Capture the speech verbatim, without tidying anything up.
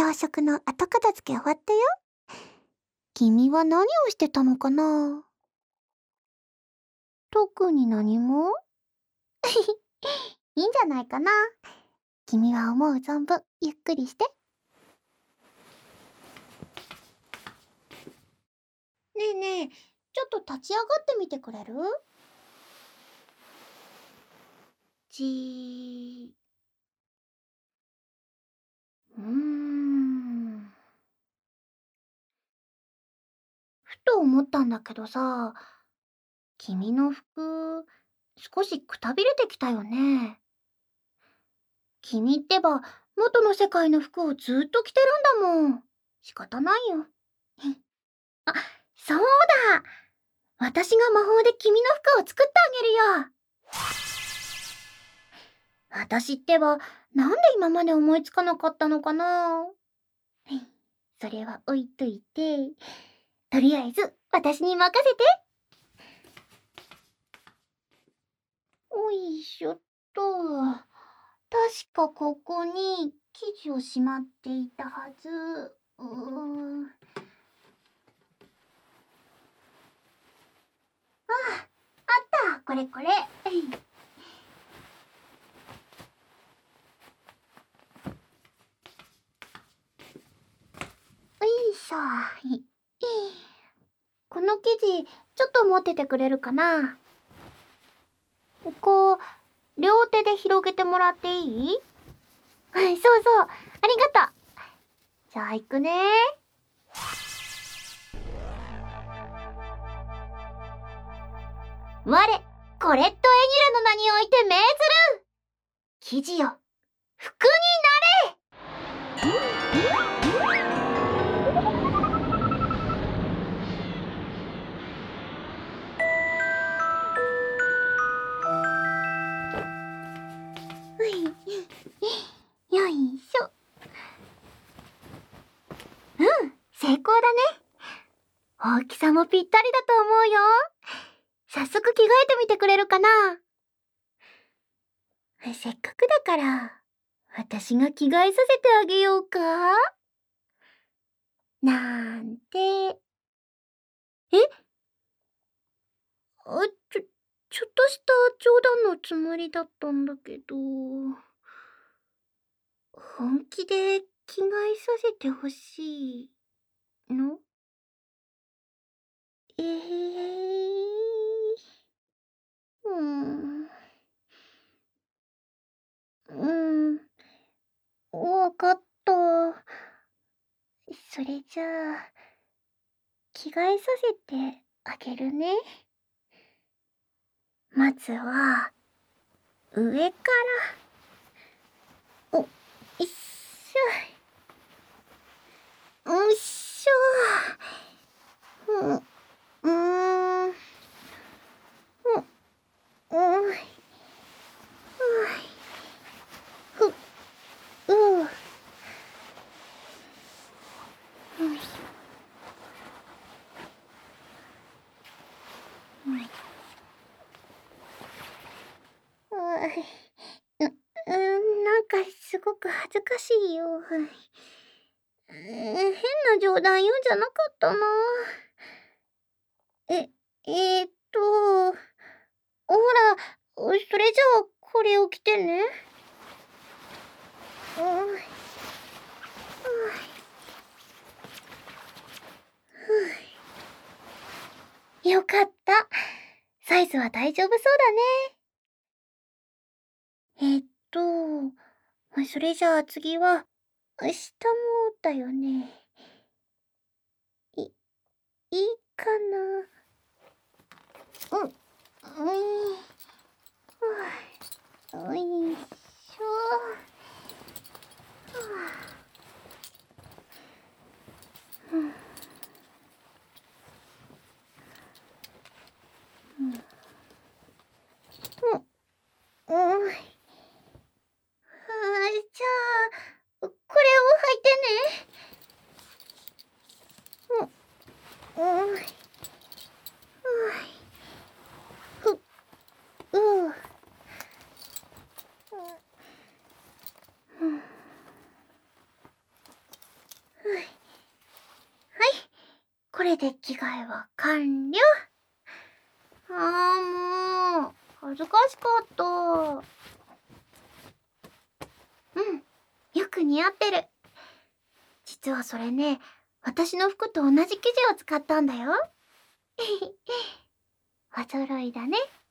朝食の後片付け終わったよ。君は何をしてたのかな？特に何もいいんじゃないかな。君は思う存分ゆっくりして。ねえねえ、ちょっと立ち上がってみてくれる？じー。うーん。ふと思ったんだけどさ、君の服、少しくたびれてきたよね。君ってば、元の世界の服をずっと着てるんだもん。仕方ないよ。あ、そうだ！私が魔法で君の服を作ってあげるよ。私ってば、なんで今まで思いつかなかったのかな。それは置いといて、とりあえず私に任せて。おいしょっと。確かここに生地をしまっていたはず。うーん。ああ、あった。これこれ。よいしょ。この生地、ちょっと持っててくれるかな？こう、両手で広げてもらっていい？はい、そうそう。ありがとう。じゃあ行くね。我、コレット・エニュラの名において命ずる！生地よ、服になれ！よいしょ。うん、成功だね。大きさもぴったりだと思うよ。早速着替えてみてくれるかな？せっかくだから、私が着替えさせてあげようか？なんて。え？あ、ちょ、ちょっとした冗談のつもりだったんだけど、本気で着替えさせてほしいの？えー、うーん。うん。わかった。それじゃあ、着替えさせてあげるね。まずは、上から。お、いっしょ。よいしょ。うん、うーん。うん、うん。ふ、うん。う、うん、なんかすごく恥ずかしいよ。えー、変な冗談言うんじゃなかったな。え、えーっと、ほら、それじゃあこれを着てね。うん。よかった。サイズは大丈夫そうだね。えっと、それじゃあ次は、下もだよね。い、いいかな。うん、うん、よいしょ。うん、うん、うん。じゃあ、これを履いてね。うん、うん。ふ、 れで着替えは完了。あーもう、恥ずかしかった。うん、よく似合ってる。実はそれね、私の服と同じ生地を使ったんだよ。お揃いだね。